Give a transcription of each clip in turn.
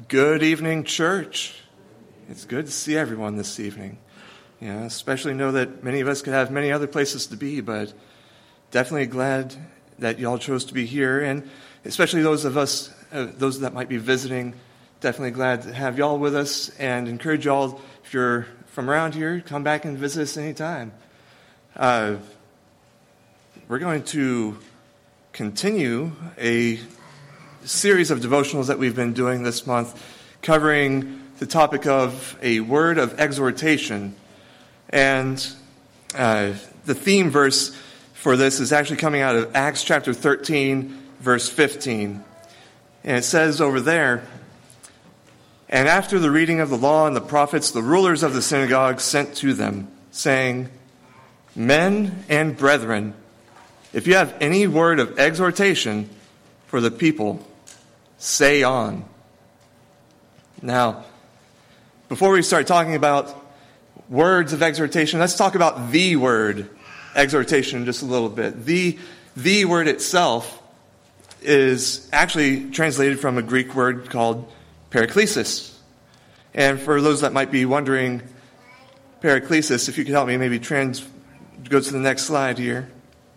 Good evening, church. It's good to see everyone this evening. Especially know that many of us could have many other places to be, but definitely glad that y'all chose to be here, and especially those of us, those that might be visiting, definitely glad to have y'all with us, and encourage y'all, if you're from around here, come back and visit us anytime. We're going to continue a series of devotionals that we've been doing this month, covering the topic of a word of exhortation. And the theme verse for this is actually coming out of Acts chapter 13, verse 15. And it says over there, "And after the reading of the law and the prophets, the rulers of the synagogue sent to them, saying, 'Men and brethren, if you have any word of exhortation for the people, say on.'" Now, before we start talking about words of exhortation, let's talk about the word exhortation just a little bit. The word itself is actually translated from a Greek word called paraklesis. And for those that might be wondering, paraklesis, if you could help me maybe go to the next slide here.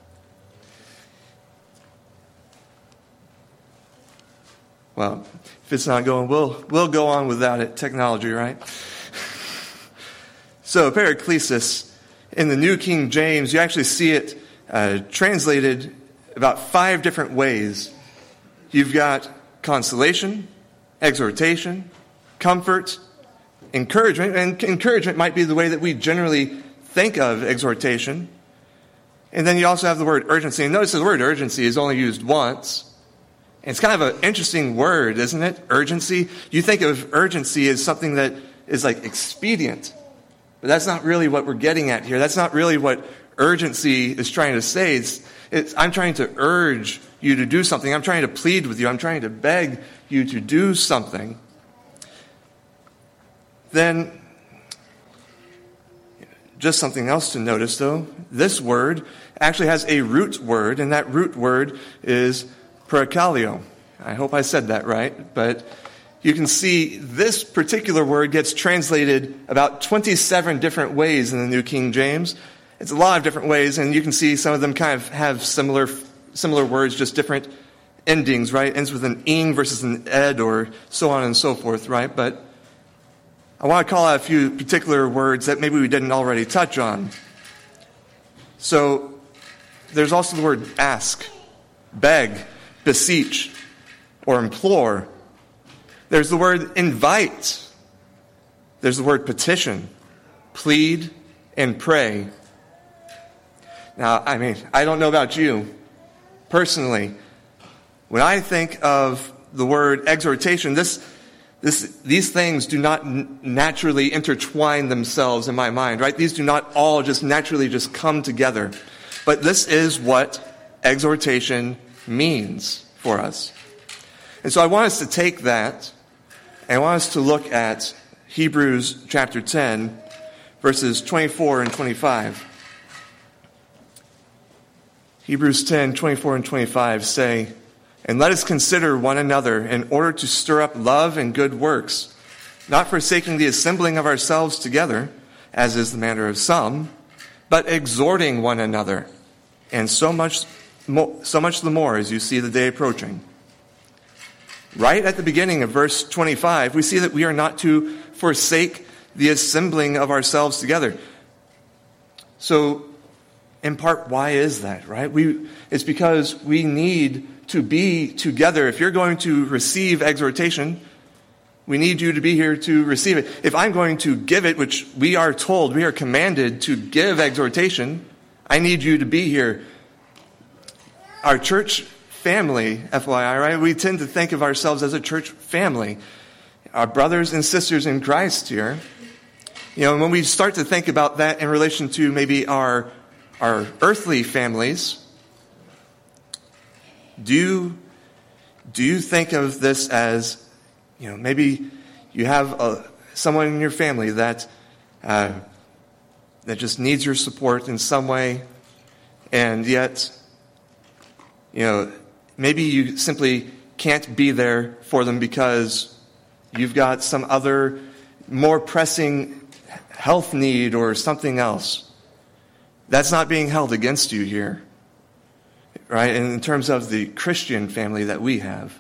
Well, if it's not going, we'll go on without it. Technology, right? So, paraklesis, in the New King James, you actually see it translated about 5 different ways. You've got consolation, exhortation, comfort, encouragement, and encouragement might be the way that we generally think of exhortation. And then you also have the word urgency. And notice the word urgency is only used once. It's kind of an interesting word, isn't it? Urgency. You think of urgency as something that is like expedient. But that's not really what we're getting at here. That's not really what urgency is trying to say. I'm trying to urge you to do something. I'm trying to plead with you. I'm trying to beg you to do something. Then, just something else to notice, though. This word actually has a root word, and that root word is parakaleo. I hope I said that right, but you can see this particular word gets translated about 27 different ways in the New King James. It's a lot of different ways, and you can see some of them kind of have similar words, just different endings, right? Ends with an ing versus an ed, or so on and so forth, right? But I want to call out a few particular words that maybe we didn't already touch on. So there's also the word ask, beg, beseech, or implore. There's the word invite. There's the word petition, plead, and pray. Now, I don't know about you. Personally, when I think of the word exhortation, these things do not naturally intertwine themselves in my mind, right? These do not all just naturally just come together. But this is what exhortation means for us. And so I want us to take that, and I want us to look at Hebrews chapter 10, verses 24 and 25. Hebrews 10, 24 and 25 say, "And let us consider one another in order to stir up love and good works, not forsaking the assembling of ourselves together, as is the manner of some, but exhorting one another, and so much the more as you see the day approaching." Right at the beginning of verse 25, we see that we are not to forsake the assembling of ourselves together. So, in part, why is that, right? It's because we need to be together. If you're going to receive exhortation, we need you to be here to receive it. If I'm going to give it, which we are told, we are commanded to give exhortation, I need you to be here. Our church family, FYI, right? We tend to think of ourselves as a church family. Our brothers and sisters in Christ here. When we start to think about that in relation to maybe our earthly families, do you think of this as, maybe you have someone in your family that just needs your support in some way, and yet, maybe you simply can't be there for them because you've got some other more pressing health need or something else. That's not being held against you here, right? And in terms of the Christian family that we have.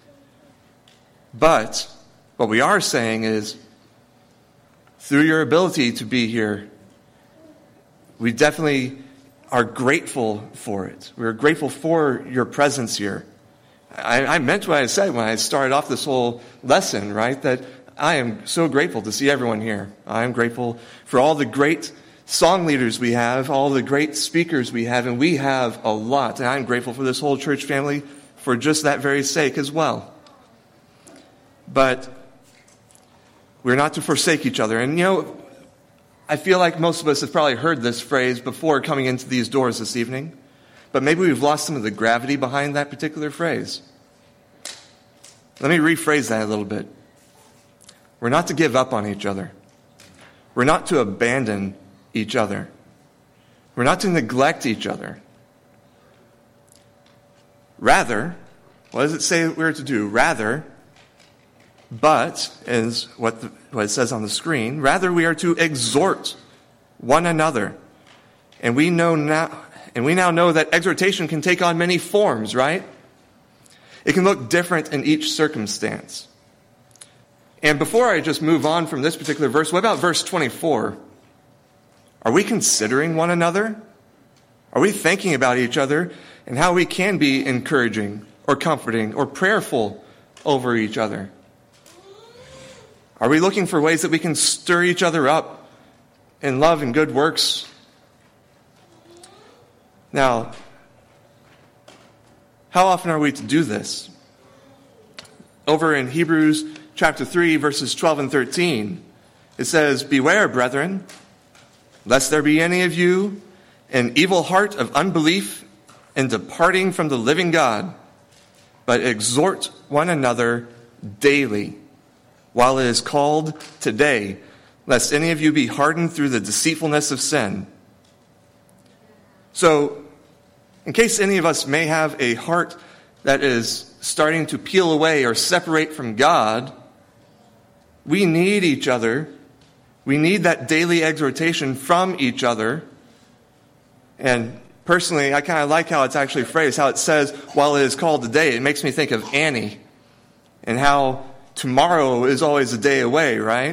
But what we are saying is, through your ability to be here, we definitely are grateful for it. We're grateful for your presence here. I meant what I said when I started off this whole lesson, right? That I am so grateful to see everyone here. I am grateful for all the great song leaders we have, all the great speakers we have, and we have a lot. And I'm grateful for this whole church family for just that very sake as well. But we're not to forsake each other. And I feel like most of us have probably heard this phrase before coming into these doors this evening, but maybe we've lost some of the gravity behind that particular phrase. Let me rephrase that a little bit. We're not to give up on each other. We're not to abandon each other. We're not to neglect each other. Rather, what does it say we're to do? Rather, but, is what it says on the screen, rather we are to exhort one another. And we now know that exhortation can take on many forms, right? It can look different in each circumstance. And before I just move on from this particular verse, what about verse 24? Are we considering one another? Are we thinking about each other and how we can be encouraging or comforting or prayerful over each other? Are we looking for ways that we can stir each other up in love and good works? Now, how often are we to do this? Over in Hebrews chapter 3, verses 12 and 13, it says, "Beware, brethren, lest there be any of you an evil heart of unbelief in departing from the living God, but exhort one another daily, while it is called today, lest any of you be hardened through the deceitfulness of sin." So, in case any of us may have a heart that is starting to peel away or separate from God, we need each other. We need that daily exhortation from each other. And personally, I kind of like how it's actually phrased, how it says, while it is called today. It makes me think of Annie and how tomorrow is always a day away, right?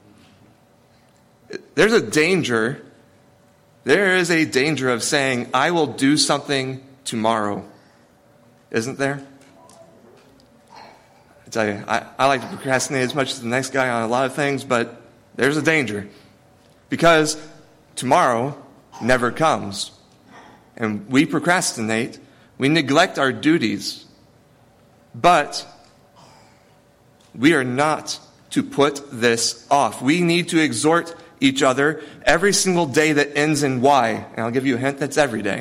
There's a danger. There is a danger of saying, I will do something tomorrow. Isn't there? I tell you, I like to procrastinate as much as the next guy on a lot of things, but there's a danger. Because tomorrow never comes. And we procrastinate. We neglect our duties. But we are not to put this off. We need to exhort each other every single day that ends in Y. And I'll give you a hint, that's every day.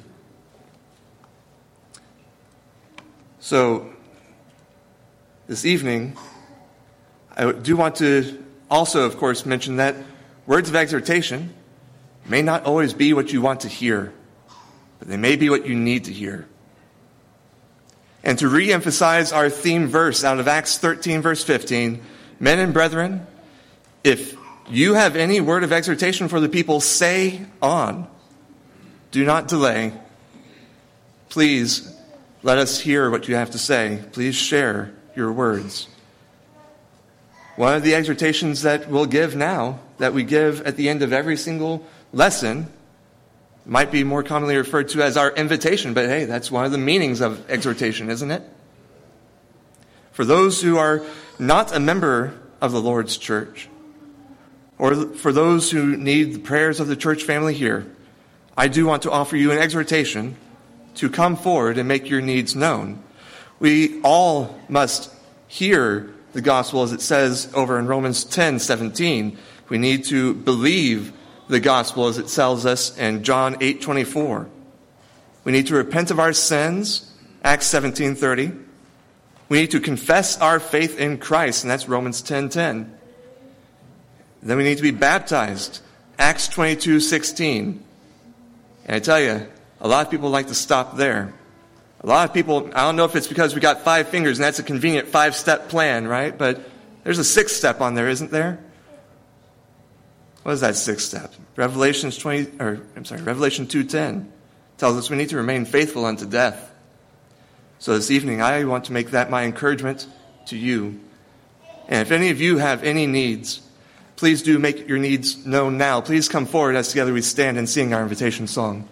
So, this evening, I do want to also, of course, mention that words of exhortation may not always be what you want to hear, but they may be what you need to hear. And to re-emphasize our theme verse out of Acts 13, verse 15, men and brethren, if you have any word of exhortation for the people, say on. Do not delay. Please let us hear what you have to say. Please share your words. One of the exhortations that we'll give now, that we give at the end of every single lesson, might be more commonly referred to as our invitation, but hey, that's one of the meanings of exhortation, isn't it? For those who are not a member of the Lord's church, or for those who need the prayers of the church family here, I do want to offer you an exhortation to come forward and make your needs known. We all must hear the gospel as it says over in Romans 10:17. We need to believe the gospel as it tells us in John 8:24. We need to repent of our sins, Acts 17:30. We need to confess our faith in Christ, and that's Romans 10:10. Then we need to be baptized, Acts 22:16. And I tell you, a lot of people like to stop there. A lot of people, I don't know if it's because we got 5 fingers and that's a convenient 5-step plan, right? But There's a sixth step on there, isn't there? What is that sixth step? Revelation 2:10 tells us we need to remain faithful unto death. So this evening, I want to make that my encouragement to you. And if any of you have any needs, please do make your needs known now. Please come forward as together we stand and sing our invitation song.